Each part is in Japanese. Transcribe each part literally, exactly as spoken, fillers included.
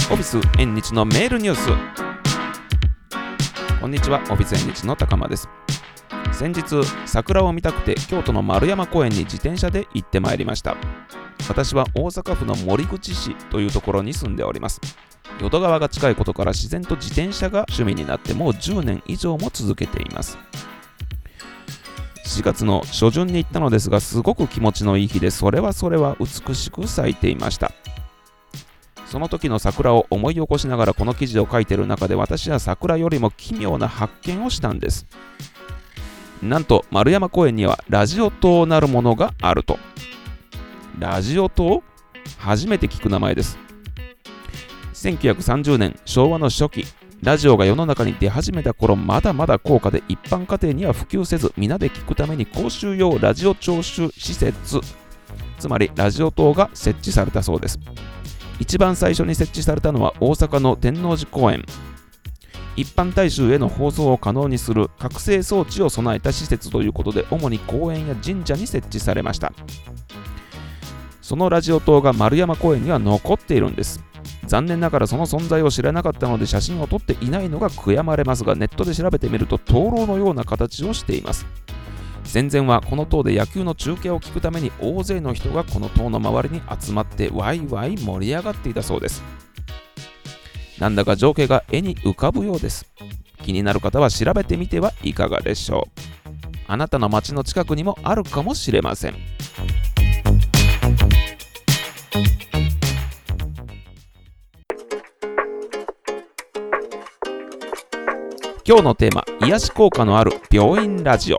オフィス縁日のメールニュース。こんにちは、オフィス縁日の高間です。先日桜を見たくて京都の丸山公園に自転車で行ってまいりました。私は大阪府の守口市というところに住んでおります。淀川が近いことから自然と自転車が趣味になってもうじゅうねん以上も続けています。しがつの初旬に行ったのですが、すごく気持ちのいい日で、それはそれは美しく咲いていました。その時の桜を思い起こしながらこの記事を書いている中で、私は桜よりも奇妙な発見をしたんです。なんと丸山公園にはラジオ塔なるものがあると。ラジオ塔？初めて聞く名前です。せんきゅうひゃくさんじゅうねん、昭和の初期、ラジオが世の中に出始めた頃、まだまだ高価で一般家庭には普及せず、皆で聞くために公衆用ラジオ聴取施設、つまりラジオ塔が設置されたそうです。一番最初に設置されたのは大阪の天王寺公園。一般大衆への放送を可能にする覚醒装置を備えた施設ということで、主に公園や神社に設置されました。そのラジオ塔が丸山公園には残っているんです。残念ながらその存在を知らなかったので写真を撮っていないのが悔やまれますが、ネットで調べてみると灯籠のような形をしています。戦前はこの塔で野球の中継を聞くために大勢の人がこの塔の周りに集まってワイワイ盛り上がっていたそうです。なんだか情景が絵に浮かぶようです。気になる方は調べてみてはいかがでしょう。あなたの街の近くにもあるかもしれません。今日のテーマ、癒し効果のある病院ラジオ。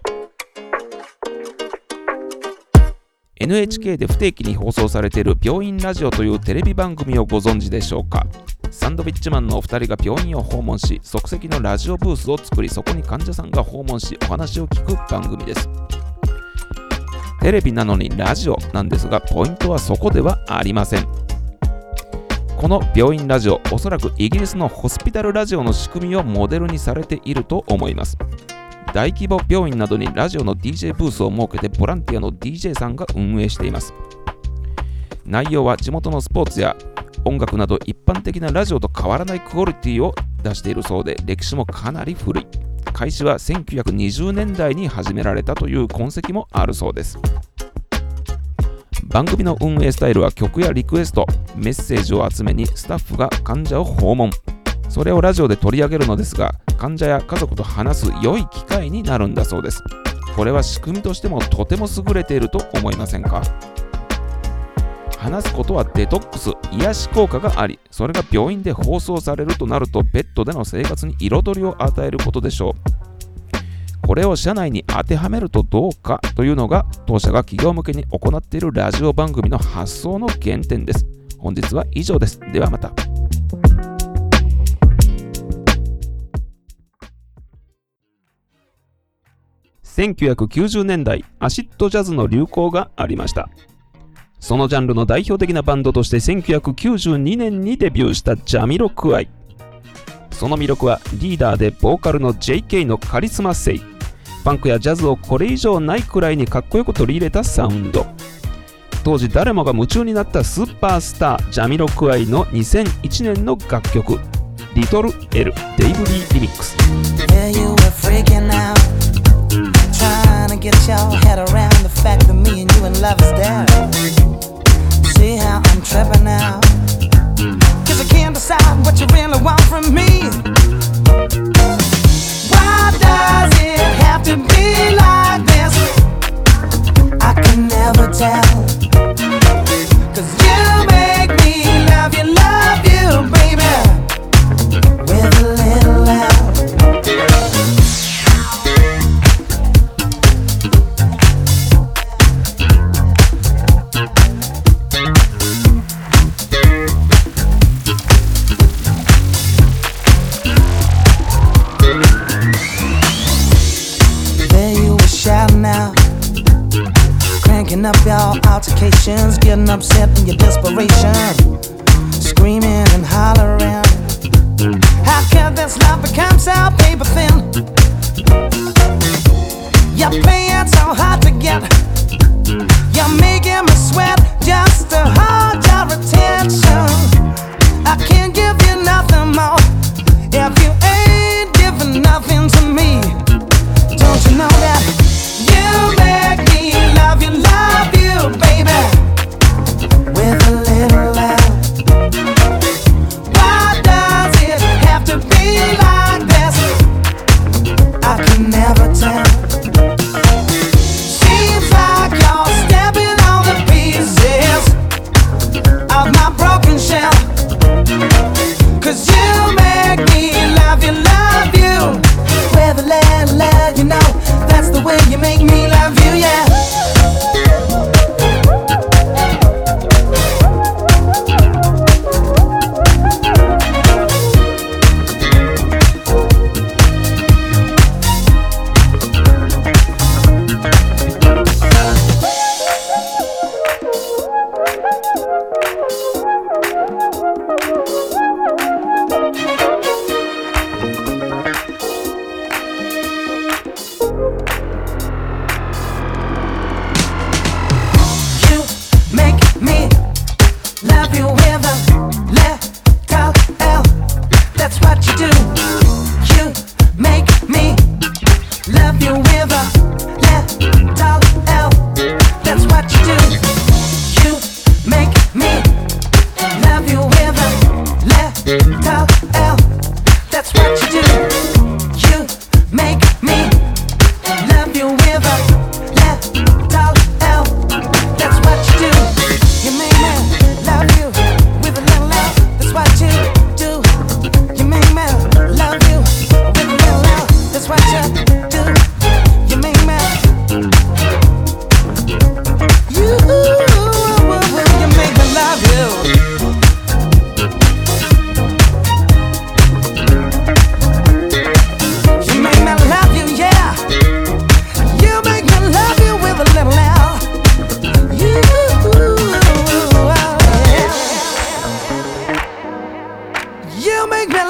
エヌエイチケー で不定期に放送されている病院ラジオというテレビ番組をご存知でしょうか。サンドウィッチマンのお二人が病院を訪問し、即席のラジオブースを作り、そこに患者さんが訪問しお話を聞く番組です。テレビなのにラジオなんですが、ポイントはそこではありません。この病院ラジオ、おそらくイギリスのホスピタルラジオの仕組みをモデルにされていると思います。大規模病院などにラジオの ディージェー ブースを設けて、ボランティアの ディージェー さんが運営しています。内容は地元のスポーツや音楽など一般的なラジオと変わらないクオリティを出しているそうで、歴史もかなり古い。開始はせんきゅうひゃくにじゅうねんだいに始められたという痕跡もあるそうです。番組の運営スタイルは曲やリクエスト、メッセージを集めにスタッフが患者を訪問。それをラジオで取り上げるのですが、患者や家族と話す良い機会になるんだそうです。これは仕組みとしてもとても優れていると思いませんか？話すことはデトックス、癒し効果があり、それが病院で放送されるとなると、ベッドでの生活に彩りを与えることでしょう。これを社内に当てはめるとどうかというのが、当社が企業向けに行っているラジオ番組の発想の原点です。本日は以上です。ではまた。せんきゅうひゃくきゅうじゅうねんだい、アシッドジャズの流行がありました。そのジャンルの代表的なバンドとしてせんきゅうひゃくきゅうじゅうにねんにデビューしたジャミロクワイ。その魅力はリーダーでボーカルの ジェイケー のカリスマ性。ファンクやジャズをこれ以上ないくらいにかっこよく取り入れたサウンド。当時誰もが夢中になったスーパースタージャミロクワイのにせんいちねんの楽曲、リトル L デイブリーリミックス。 Trying to get your head around the fact that me and you in love is dead. See how I'm tripping now, cause I can't decide what you really want from me. Why does it have to be like this? I can never tell, cause you make me love you, love you, baby, with a little love. Up your altercations, getting upset in your desperation, screaming and hollering. How can this love become so paper thin? You're playing so hard to get, you're making me sweat just to hold your attention. I can't give you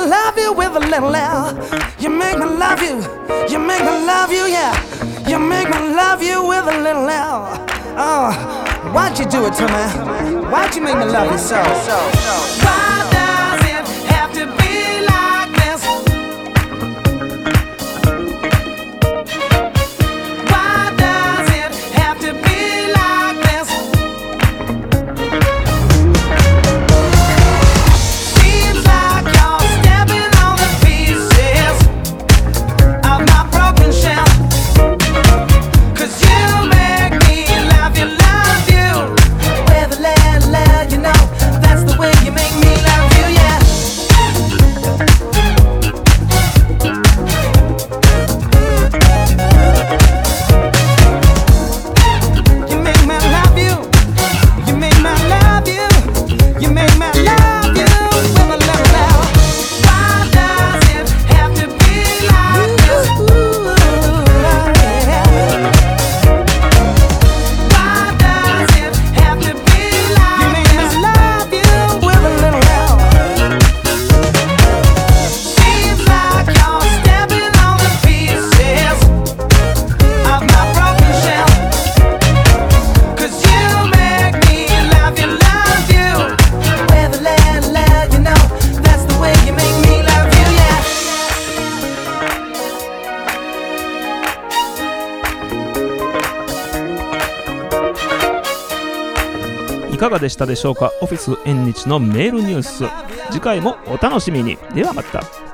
love you with a little L. You make me love you. You make me love you, yeah. You make me love you with a little L. Oh, why'd you do it to me? Why'd you make me love you so? Why does it have to be like this? Why does it have to be like this? Seems like you're stepping on the pieces of my broken shell. 'Cause you make me love you, love you with a little L, you know. That's the way you make me love you, yeah. You make me love you. You make me love you. You make me love you with a little L. Why does it have to be like this? Why does it have to be like you make me love you with a little L. Seems like you're stepping on the pieces of my broken shell. 'Cause you make me love you, love you with a little L, you know. That's the way you make me love you, yeah. いかがでしたでしょうか。オフィス縁日のメールニュース、次回もお楽しみに。ではまた。